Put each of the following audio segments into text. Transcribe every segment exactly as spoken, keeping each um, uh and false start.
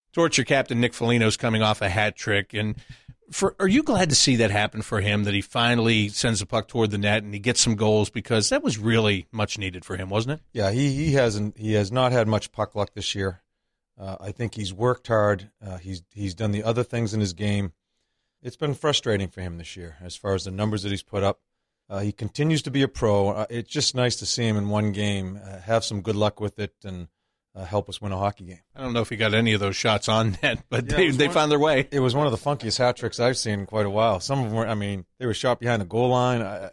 Torture captain Nick Foligno's coming off a hat trick, and for, are you glad to see that happen for him, that he finally sends the puck toward the net and he gets some goals, because that was really much needed for him, wasn't it? Yeah, he he hasn't he has not had much puck luck this year. Uh, I think he's worked hard. Uh, he's he's done the other things in his game. It's been frustrating for him this year as far as the numbers that he's put up. Uh, he continues to be a pro. Uh, it's just nice to see him in one game, uh, have some good luck with it, and uh, help us win a hockey game. I don't know if he got any of those shots on net, but yeah, they, they one, found their way. It was one of the funkiest hat tricks I've seen in quite a while. Some of them were, I mean, they were shot behind the goal line. I,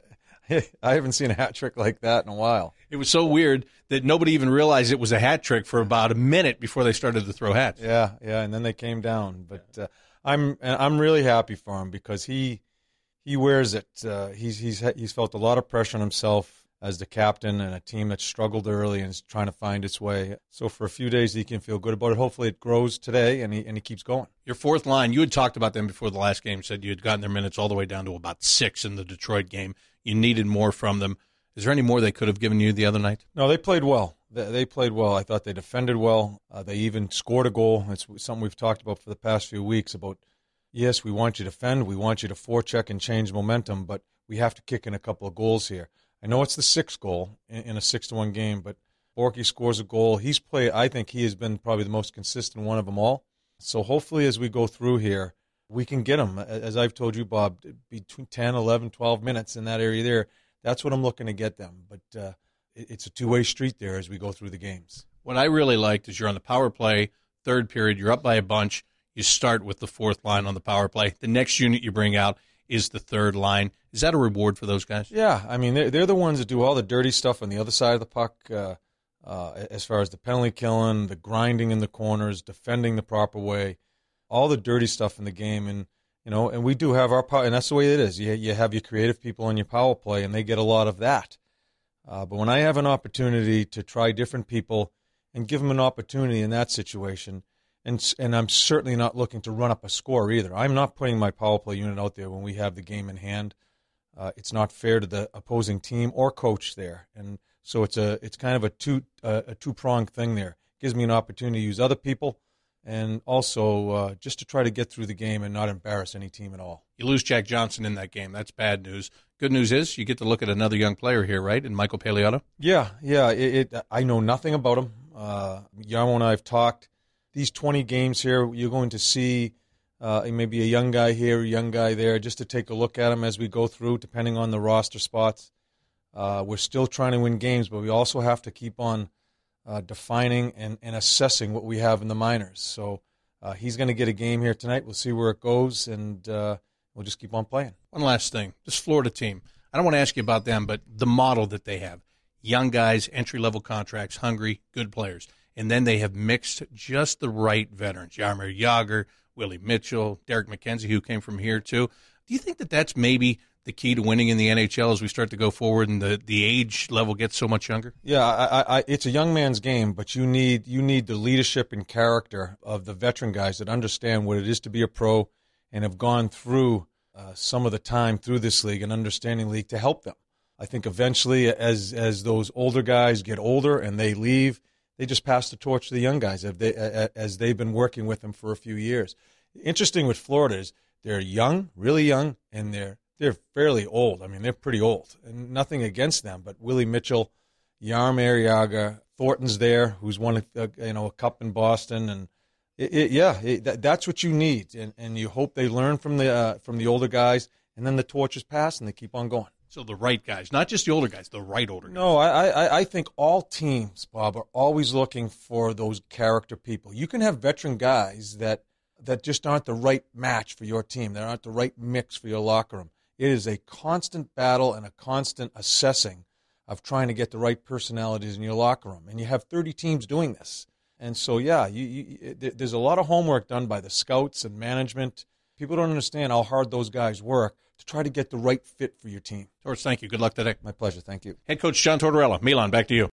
I haven't seen a hat trick like that in a while. It was so weird that nobody even realized it was a hat trick for about a minute before they started to throw hats. Yeah, yeah, and then they came down. But uh, I'm I'm really happy for him because he he wears it. Uh, he's he's he's felt a lot of pressure on himself as the captain and a team that struggled early and is trying to find its way. So for a few days he can feel good about it. Hopefully it grows today and he and he keeps going. Your fourth line, you had talked about them before the last game, said you had gotten their minutes all the way down to about six in the Detroit game. You needed more from them. Is there any more they could have given you the other night? No, they played well. They, they played well. I thought they defended well. Uh, they even scored a goal. It's something we've talked about for the past few weeks about, yes, we want you to defend, we want you to forecheck and change momentum, but we have to kick in a couple of goals here. I know it's the sixth goal in, in a six to one game, but Borky scores a goal. He's played, I think he has been probably the most consistent one of them all. So hopefully as we go through here, we can get him. As I've told you, Bob, between ten, eleven, twelve minutes in that area there. That's what I'm looking to get them. But uh, it's a two-way street there as we go through the games. What I really liked is you're on the power play, third period, you're up by a bunch. You start with the fourth line on the power play. The next unit you bring out is the third line. Is that a reward for those guys? Yeah, I mean, they're, they're the ones that do all the dirty stuff on the other side of the puck, uh, uh, as far as the penalty killing, the grinding in the corners, defending the proper way, all the dirty stuff in the game. And, you know, and we do have our power, and that's the way it is. You, you have your creative people on your power play, and they get a lot of that. Uh, but when I have an opportunity to try different people and give them an opportunity in that situation, and and I'm certainly not looking to run up a score either. I'm not putting my power play unit out there when we have the game in hand. Uh, it's not fair to the opposing team or coach there, and so it's a it's kind of a two uh, a two pronged thing there. It gives me an opportunity to use other people, and also uh, just to try to get through the game and not embarrass any team at all. You lose Jack Johnson in that game. That's bad news. Good news is you get to look at another young player here, right, in Michael Paliotto? Yeah, yeah. It, it, I know nothing about him. Uh, Yarmo and I have talked. These twenty games here, you're going to see uh, maybe a young guy here, a young guy there, just to take a look at him as we go through, depending on the roster spots. Uh, we're still trying to win games, but we also have to keep on uh, defining and, and assessing what we have in the minors. So uh, he's going to get a game here tonight. We'll see where it goes, and uh, we'll just keep on playing. One last thing. This Florida team, I don't want to ask you about them, but the model that they have. Young guys, entry-level contracts, hungry, good players. And then they have mixed just the right veterans. Jaromir Jagr, Willie Mitchell, Derek McKenzie, who came from here too. Do you think that that's maybe the key to winning in the N H L as we start to go forward and the, the age level gets so much younger? Yeah, I, I, it's a young man's game, but you need you need the leadership and character of the veteran guys that understand what it is to be a pro and have gone through uh, some of the time through this league and understanding league to help them. I think eventually as as those older guys get older and they leave, they just pass the torch to the young guys as, they, as they've been working with them for a few years. Interesting with Florida is they're young, really young, and they're they're fairly old. I mean, they're pretty old. And nothing against them, but Willie Mitchell, Jaromir Jagr, Thornton's there, who's won a, you know, a cup in Boston. And, it, it, yeah, it, that, that's what you need. And, and you hope they learn from the uh, from the older guys, and then the torch is passed, and they keep on going. So the right guys, not just the older guys, the right older guys. No, I, I, I think all teams, Bob, are always looking for those character people. You can have veteran guys that that just aren't the right match for your team. They aren't the right mix for your locker room. It is a constant battle and a constant assessing of trying to get the right personalities in your locker room. And you have thirty teams doing this. And so, yeah, you, you, there's a lot of homework done by the scouts and management. People don't understand how hard those guys work to try to get the right fit for your team. Torch, thank you. Good luck today. My pleasure. Thank you. Head coach John Tortorella. Milan, back to you.